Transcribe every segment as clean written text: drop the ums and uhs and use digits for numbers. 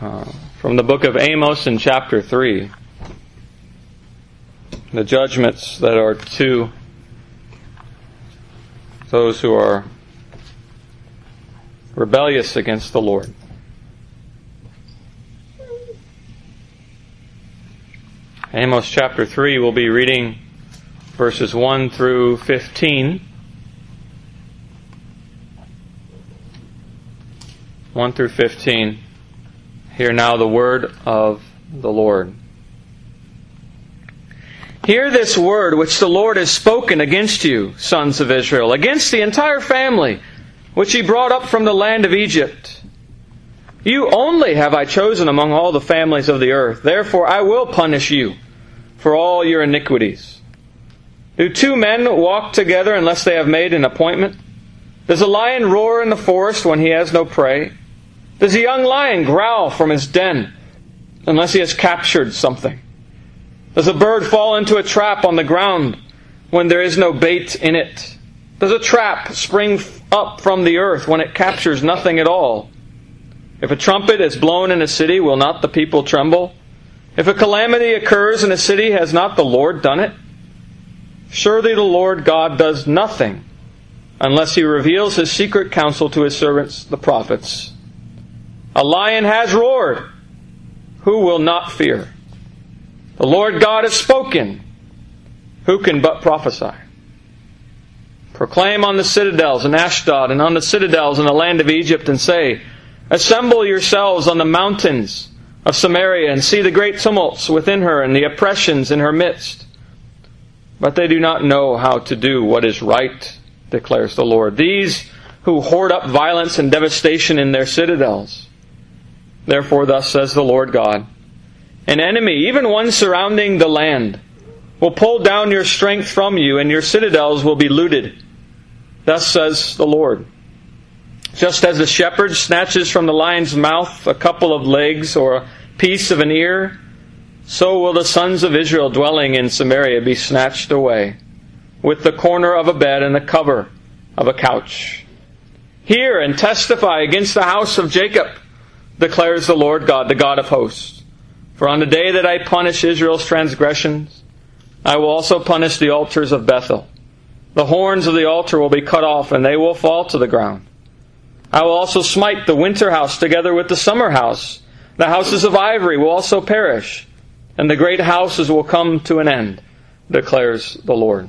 From the book of Amos in chapter 3, the judgments that are to those who are rebellious against the Lord. Amos chapter 3, we'll be reading verses 1 through 15. 1 through 15. Hear now the word of the Lord. Hear this word which the Lord has spoken against you, sons of Israel, against the entire family which He brought up from the land of Egypt. You only have I chosen among all the families of the earth. Therefore I will punish you for all your iniquities. Do two men walk together unless they have made an appointment? Does a lion roar in the forest when he has no prey? Does a young lion growl from his den unless he has captured something? Does a bird fall into a trap on the ground when there is no bait in it? Does a trap spring up from the earth when it captures nothing at all? If a trumpet is blown in a city, will not the people tremble? If a calamity occurs in a city, has not the Lord done it? Surely the Lord God does nothing unless He reveals His secret counsel to His servants, the prophets. A lion has roared. Who will not fear? The Lord God has spoken. Who can but prophesy? Proclaim on the citadels in Ashdod and on the citadels in the land of Egypt and say, assemble yourselves on the mountains of Samaria and see the great tumults within her and the oppressions in her midst. But they do not know how to do what is right, declares the Lord. These who hoard up violence and devastation in their citadels. Therefore, thus says the Lord God, an enemy, even one surrounding the land, will pull down your strength from you, and your citadels will be looted. Thus says the Lord. Just as the shepherd snatches from the lion's mouth a couple of legs or a piece of an ear, so will the sons of Israel dwelling in Samaria be snatched away, with the corner of a bed and the cover of a couch. Hear and testify against the house of Jacob, declares the Lord God, the God of hosts. For on the day that I punish Israel's transgressions, I will also punish the altars of Bethel. The horns of the altar will be cut off, and they will fall to the ground. I will also smite the winter house together with the summer house. The houses of ivory will also perish, and the great houses will come to an end, declares the Lord.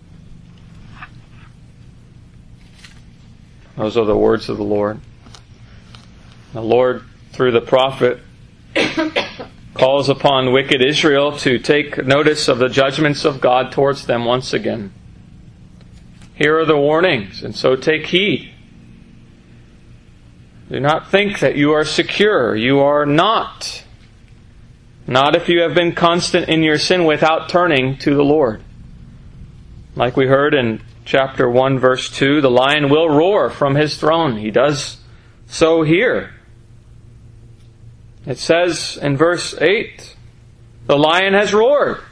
Those are the words of the Lord. The Lord, through the prophet, calls upon wicked Israel to take notice of the judgments of God towards them once again. Here are the warnings, and so take heed. Do not think that you are secure. You are not. Not if you have been constant in your sin without turning to the Lord. Like we heard in chapter 1, verse 2, the lion will roar from his throne. He does so here. It says in verse 8, the lion has roared.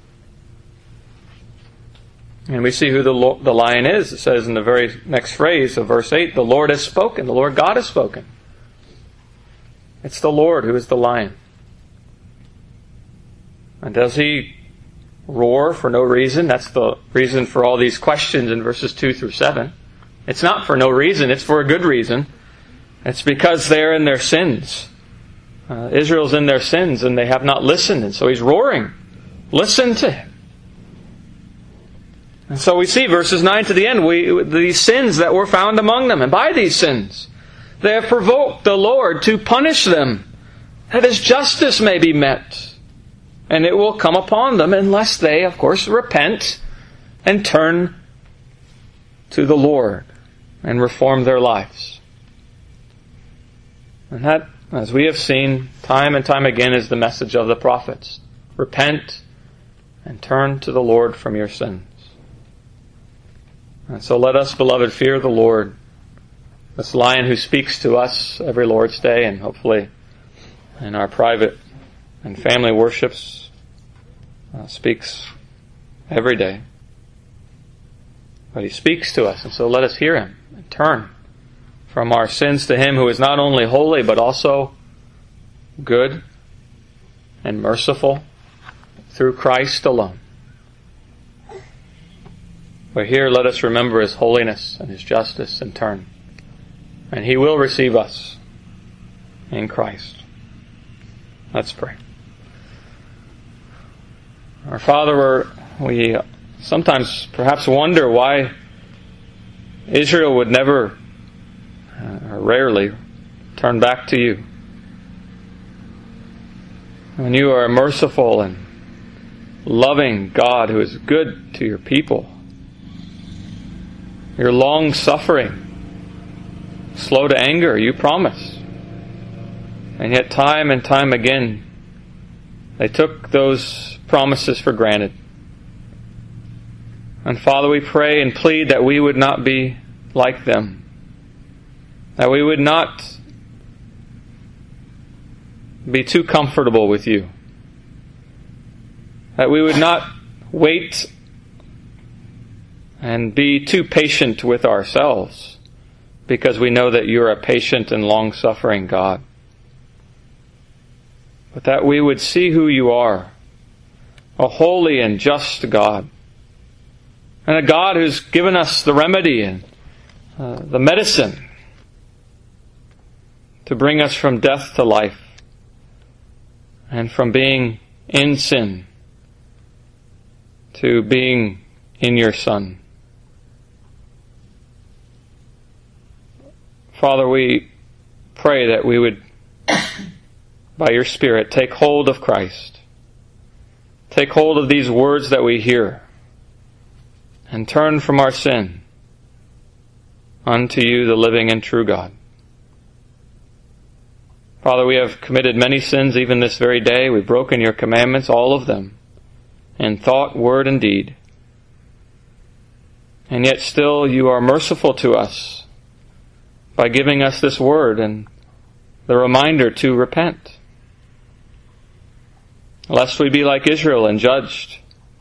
And we see who the lion is. It says in the very next phrase of verse 8, the Lord has spoken. The Lord God has spoken. It's the Lord who is the lion. And does He roar for no reason? That's the reason for all these questions in verses 2 through 7. It's not for no reason. It's for a good reason. It's because they're in their sins. Israel's in their sins and they have not listened. And so He's roaring. Listen to Him. And so we see verses 9 to the end, these sins that were found among them. And by these sins, they have provoked the Lord to punish them, that His justice may be met. And it will come upon them unless they, of course, repent and turn to the Lord and reform their lives. And that, as we have seen time and time again, is the message of the prophets. Repent and turn to the Lord from your sins. And so let us, beloved, fear the Lord, this lion who speaks to us every Lord's Day, and hopefully in our private and family worships, speaks every day. But He speaks to us, and so let us hear Him and turn from our sins to Him who is not only holy, but also good and merciful through Christ alone. But here let us remember His holiness and His justice in turn. And He will receive us in Christ. Let's pray. Our Father, we sometimes perhaps wonder why Israel would never, or rarely, turn back to You. When You are a merciful and loving God who is good to Your people. You're long-suffering, slow to anger, You promise. And yet time and time again, they took those promises for granted. And Father, we pray and plead that we would not be like them. That we would not be too comfortable with You. That we would not wait and be too patient with ourselves, because we know that You're a patient and long-suffering God. But that we would see who You are, a holy and just God, and a God who's given us the remedy and the medicine to bring us from death to life and from being in sin to being in Your Son. Father, we pray that we would, by Your Spirit, take hold of Christ. Take hold of these words that we hear and turn from our sin unto You, the living and true God. Father, we have committed many sins even this very day. We've broken Your commandments, all of them, in thought, word, and deed. And yet still You are merciful to us by giving us this word and the reminder to repent, lest we be like Israel and judged.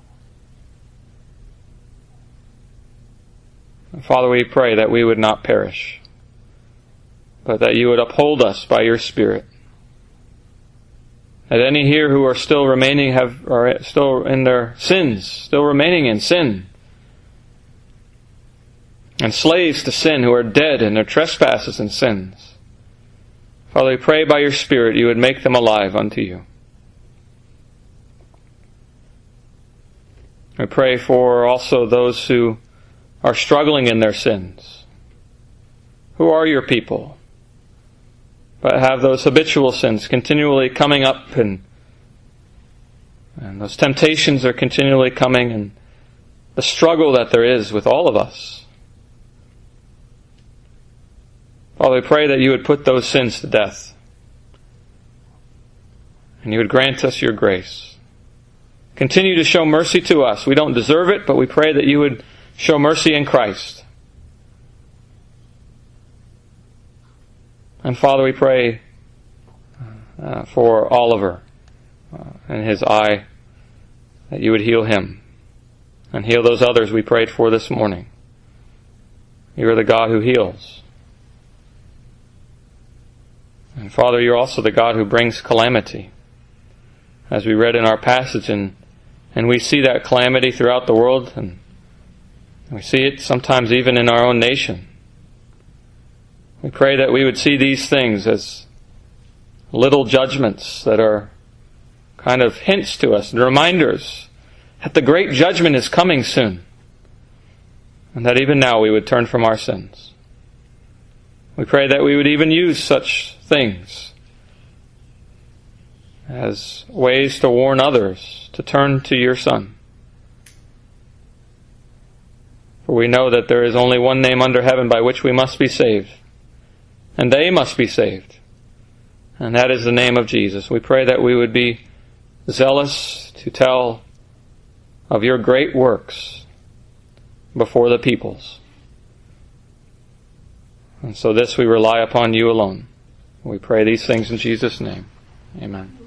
Father, we pray that we would not perish, but that You would uphold us by Your Spirit. That any here who are still remaining are still in their sins, still remaining in sin, and slaves to sin who are dead in their trespasses and sins. Father, we pray by Your Spirit You would make them alive unto You. We pray for also those who are struggling in their sins, who are Your people, but have those habitual sins continually coming up, and those temptations are continually coming, and the struggle that there is with all of us. Father, we pray that You would put those sins to death, and You would grant us Your grace. Continue to show mercy to us. We don't deserve it, but we pray that You would show mercy in Christ. And Father, we pray for Oliver and his eye, that You would heal him and heal those others we prayed for this morning. You are the God who heals. And Father, You're also the God who brings calamity. As we read in our passage, and we see that calamity throughout the world, and we see it sometimes even in our own nation. We pray that we would see these things as little judgments that are kind of hints to us and reminders that the great judgment is coming soon, and that even now we would turn from our sins. We pray that we would even use such things as ways to warn others to turn to Your Son. For we know that there is only one name under heaven by which we must be saved, and they must be saved, and that is the name of Jesus. We pray that we would be zealous to tell of Your great works before the peoples. And so this we rely upon You alone. We pray these things in Jesus' name. Amen.